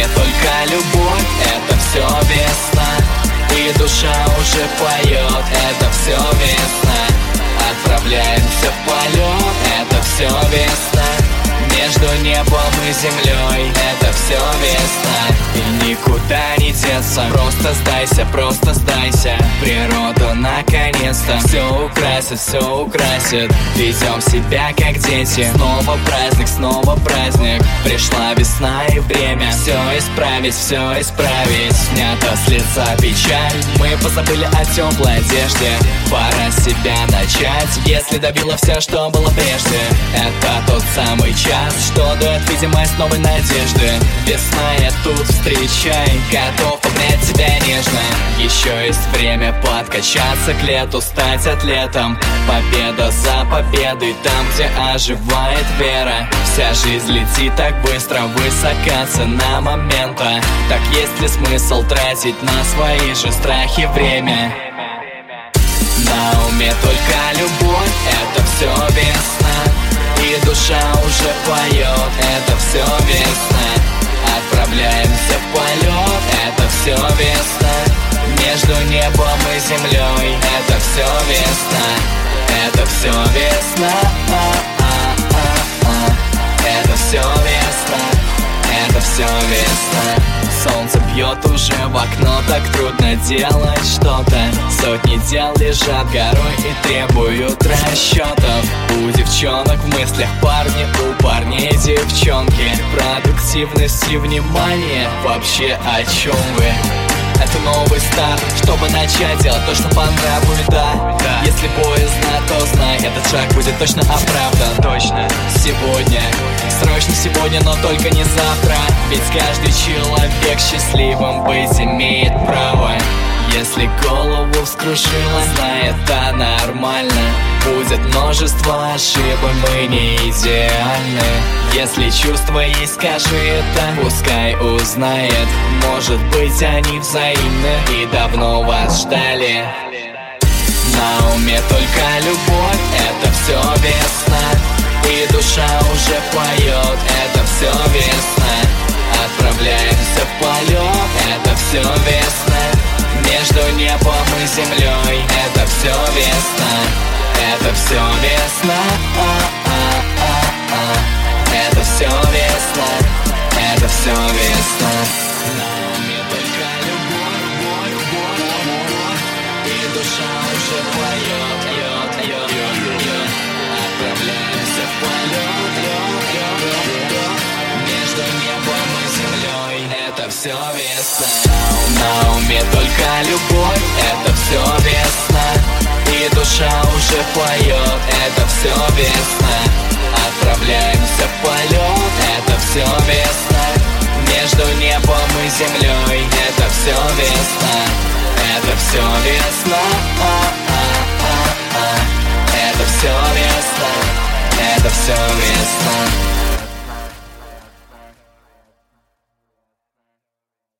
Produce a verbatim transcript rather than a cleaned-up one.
только любовь, это все весна. И душа уже поет, это все весна. Отправляемся в полет, это все весна. Между небом и землей, это все весна. И никуда не деться, просто сдайся, просто сдайся. Природа наконец-то все украсит, все украсит. Ведем себя как дети. Снова праздник, снова праздник. Пришла весна и время все исправить, все исправить. Снята с лица печаль, мы позабыли о теплой одежде. Пора себя начать, если добило все, что было прежде. Это тот самый час, что дает видимость новой надежды. Весна я тут, встречай, готов обнять тебя нежно. Еще есть время подкачаться к лету, стать атлетом. Победа за победой, там, где оживает вера. Вся жизнь летит так быстро, высока цена момента. Так есть ли смысл тратить на свои же страхи время? На уме только любовь, это все весна. И душа уже поет, это все весна. Отправляемся в полет, это все весна. Между небом и землей, это все весна. Это все весна. Это все весна. Это все весна. Солнце бьет уже в окно, так трудно делать что-то. Сотни дел лежат горой и требуют расчетов. У девчонок в мыслях парни, у парней девчонки. Продуктивность и внимание, вообще о чем вы? Это новый старт, чтобы начать делать то, что по нраву, да, да. Если поздно, то знай, этот шаг будет точно оправдан. Точно. Сегодня, срочно сегодня, но только не завтра. Ведь каждый человек счастливым быть имеет право. Если голову вскружила, знай, это нормально. Будет множество ошибок, мы не идеальны. Если чувства есть, скажи это, пускай узнает. Может быть, они взаимны и давно вас ждали. На уме только любовь, это все весна. И душа уже поет, это все весна. Отправляемся в полет, это все весна. Между небом и землей, это все весна. Это все весна. Это все весна. Это все весна. На уме только любовь, и душа уже поет, поет, поет, поет. Отправляемся в полет, между небом и землей, это все весна. На уме только любовь, это все весна. И душа уже поет, это все весна. Отправляемся в полет, это все весна. Между небом и землей, это все весна. Это все весна.